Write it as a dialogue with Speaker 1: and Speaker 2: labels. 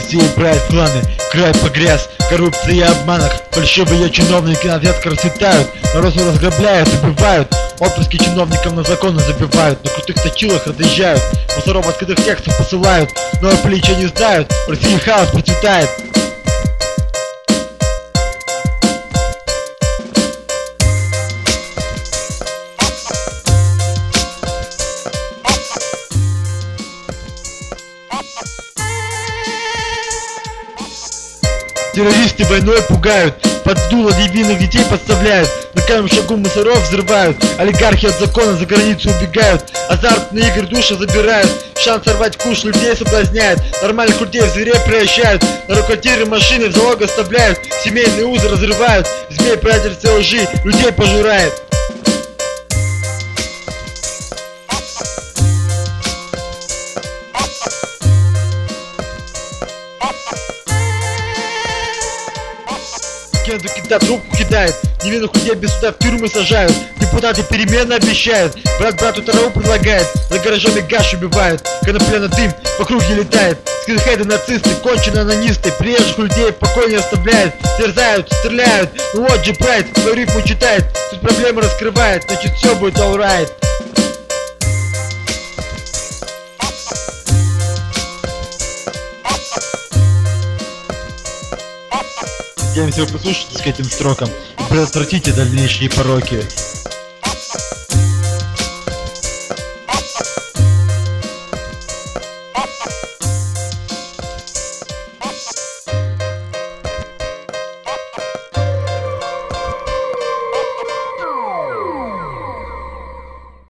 Speaker 1: Все брать планы, край погряз, коррупция и обманах. Фальшивые чиновники ответка расцветают, народ разграбляют, убивают. Отпуски чиновникам на законы забивают, на крутых точилах разъезжают, мусоров открытых текстов посылают, но плечи не знают, в России хаос процветает. Террористы войной пугают, под дуло невинных детей подставляют, на каждом шагу мусоров взрывают, олигархи от закона за границу убегают, азартные игры души забирают, шанс сорвать куш людей соблазняет, нормальных людей в зверей превращают, на квартиры машины в залог оставляют, семейные узы разрывают, змей предательства лжи людей пожирает. Когда трубку кидает, невинных людей без суда в тюрьмы сажают, депутаты перемены обещают, брат брату траву предлагает, за гаражами гаш убивают, конопля на дым по круге летает, скинхеды, нацисты, конченые анонисты, приезжих людей в покое не оставляют, терзают, стреляют, ну вот же прайд, свою рифму читает, тут проблемы раскрывает, значит все будет alright. Всем всего прислушайтесь к этим строкам и предотвратите дальнейшие пороки.